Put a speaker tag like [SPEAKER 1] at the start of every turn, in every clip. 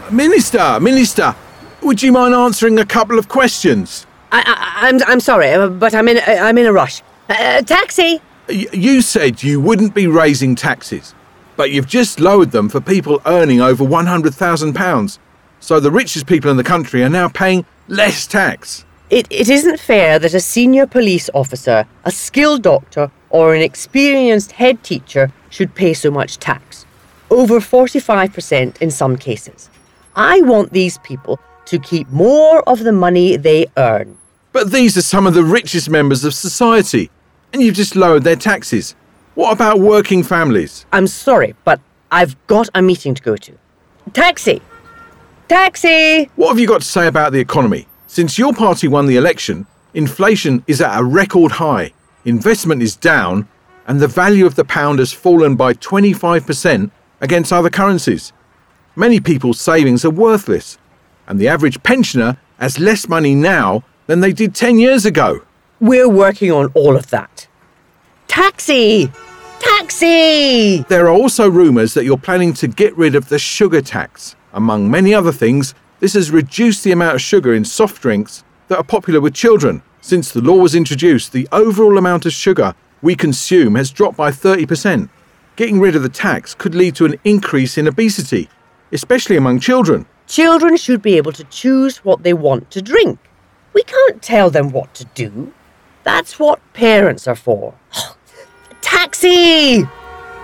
[SPEAKER 1] Minister, would you mind answering a couple of questions?
[SPEAKER 2] I'm sorry, but I'm in a rush. Taxi!
[SPEAKER 1] You said you wouldn't be raising taxes, but you've just lowered them for people earning over £100,000. So the richest people in the country are now paying less tax.
[SPEAKER 2] It isn't fair that a senior police officer, a skilled doctor, or an experienced head teacher should pay so much tax. Over 45% in some cases. I want these people to keep more of the money they earn.
[SPEAKER 1] But these are some of the richest members of society, and you've just lowered their taxes. What about working families?
[SPEAKER 2] I'm sorry, but I've got a meeting to go to. Taxi! Taxi!
[SPEAKER 1] What have you got to say about the economy? Since your party won the election, inflation is at a record high, investment is down, and the value of the pound has fallen by 25% against other currencies. Many people's savings are worthless, and the average pensioner has less money now than they did 10 years ago.
[SPEAKER 2] We're working on all of that. Taxi! Taxi!
[SPEAKER 1] There are also rumours that you're planning to get rid of the sugar tax. Among many other things, this has reduced the amount of sugar in soft drinks that are popular with children. Since the law was introduced, the overall amount of sugar we consume has dropped by 30%. Getting rid of the tax could lead to an increase in obesity, especially among children.
[SPEAKER 2] Children should be able to choose what they want to drink. We can't tell them what to do. That's what parents are for. Taxi!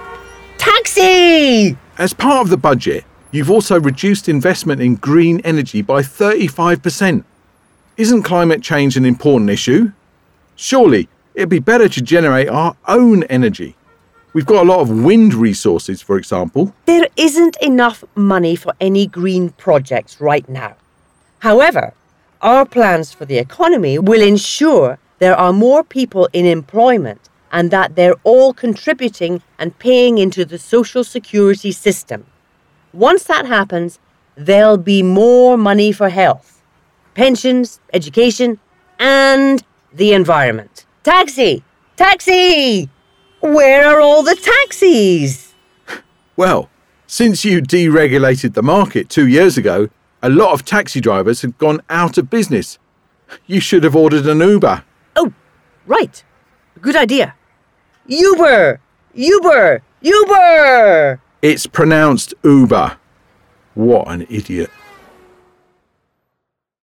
[SPEAKER 2] Taxi!
[SPEAKER 1] As part of the budget, you've also reduced investment in green energy by 35%. Isn't climate change an important issue? Surely, it'd be better to generate our own energy. We've got a lot of wind resources, for example.
[SPEAKER 2] There isn't enough money for any green projects right now. However, our plans for the economy will ensure there are more people in employment and that they're all contributing and paying into the social security system. Once that happens, there'll be more money for health, pensions, education, and the environment. Taxi! Taxi! Where are all the taxis?
[SPEAKER 1] Well, since you deregulated the market 2 years ago, a lot of taxi drivers have gone out of business. You should have ordered an Uber.
[SPEAKER 2] Oh, right. Good idea. Uber! Uber! Uber!
[SPEAKER 1] It's pronounced Uber. What an idiot.